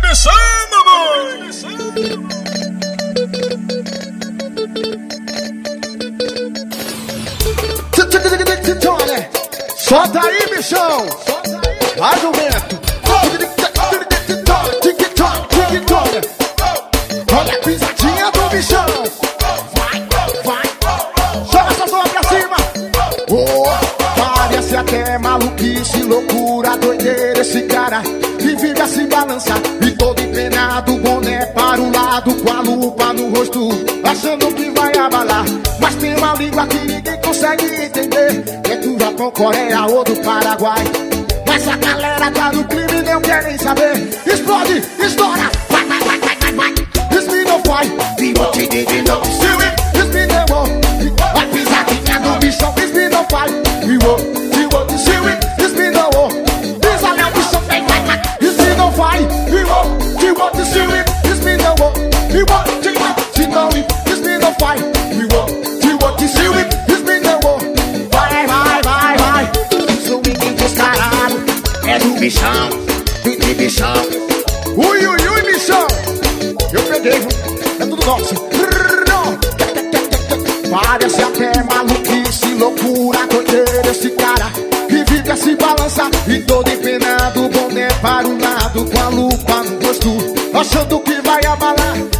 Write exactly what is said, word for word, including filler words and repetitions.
começando, mãe! Solta aí, bichão! Mais um vento! Olha a pisadinha do bichão! Vai, vai! Joga essa mão pra cima! Oh, parece até maluquice, loucura, doideira esse cara que vive a se balançar e todo empenado, boné para o lado, com a lupa no rosto, achando que vai abalar. Mas tem uma língua que ninguém consegue entender, é do Japão, Coreia ou do Paraguai. Mas a galera tá no clima e não quer nem saber. Explode, estoura, vai, vai, vai, vai, vai, vai. It's me no fight, we want to do it, no see it. It's me no war, a pisadinha do bichão. It's me no fight, we want, we want to see it. It's me no war, pisa meu bichão, vai, vai, vai. It's me no fight, we want, we want to see it. It's me no war, we want, we want to know it. It's me no fight, we want, we want to see it. It's me no war, vai, vai, vai, vai. Sou ninguém descarado, é do bichão, do de bichão. Ui, ui, ui, bichão. Eu peguei, é tudo nosso. Parece até maluquice, loucura, doideira esse cara que vive a se balançar e todo empenado, boné para um lado, com a lupa no rosto, achando que vai abalar.